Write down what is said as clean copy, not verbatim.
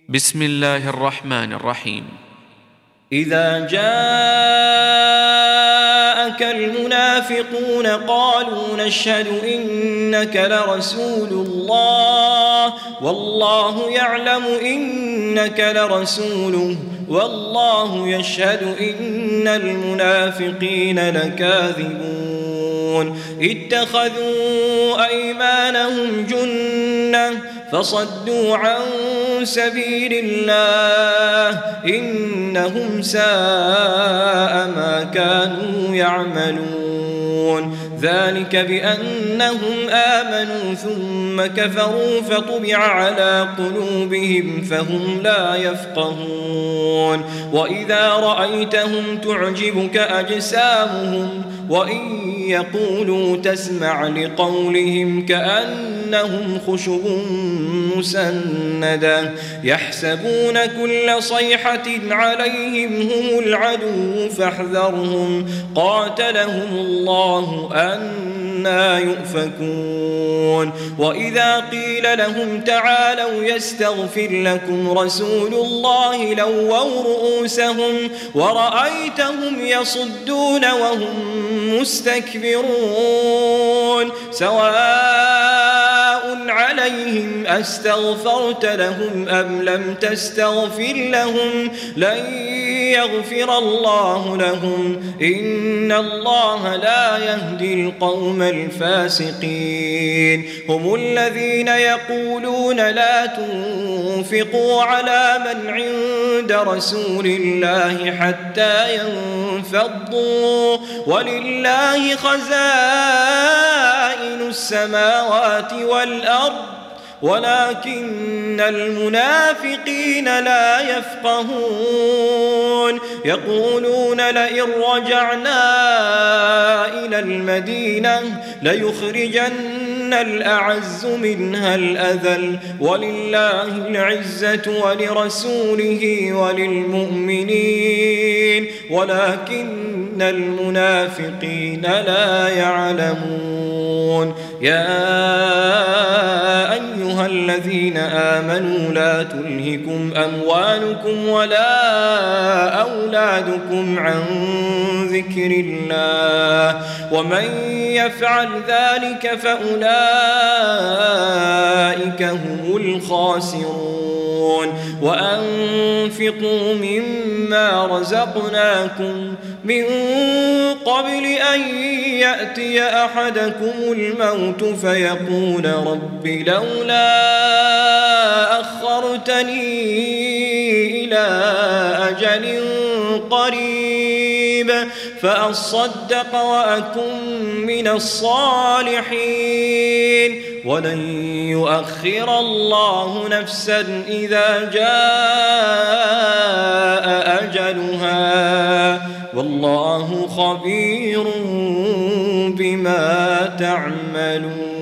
بسم الله الرحمن الرحيم. إذا جاءك المنافقون قالوا نشهد إنك لرسول الله والله يعلم إنك لرسوله والله يشهد إن المنافقين لكاذبون اتخذوا أيمانهم جنة فصدوا عن سبيل الله إنهم ساء ما كانوا يعملون ذلك بأنهم آمنوا ثم كفروا فطبع على قلوبهم فهم لا يفقهون وإذا رأيتهم تعجبك أجسامهم وإن يقولوا تسمع لقولهم كأنهم خشب مسندة يحسبون كل صيحة عليهم هم العدو فاحذرهم قاتلهم الله أنى يؤفكون وإذا قيل لهم تعالوا يستغفر لكم رسول الله لووا رؤوسهم ورأيتهم يصدون وهم مستكبرون سواء عليهم أستغفرت لهم أم لم تستغفر لهم لن يغفر الله لهم إن الله لا يهدي القوم الفاسقين هم الذين يقولون لا تنفقوا على من عند رسول الله حتى ينفضوا ولله خزائن السماوات والأرض ولكن المنافقين لا يفقهون يقولون لئن رجعنا إلى المدينة ليخرجن الأعز منها الأذل ولله العزة ولرسوله وللمؤمنين ولكن المنافقين لا يعلمون يا أيها الذين آمنوا لا تلهكم أموالكم ولا أولادكم عن ذكر الله ومن يفعل ذلك فأولئك هم الخاسرون وأنفقوا مما رزقناكم من قبل أن يأتي أحدكم الموت فيقول رب لولا أخرتني إلى أجل قريب فأصدق وأكن من الصالحين ولن يؤخر الله نفسا إذا جاء أجلها والله خبير بما تعملون.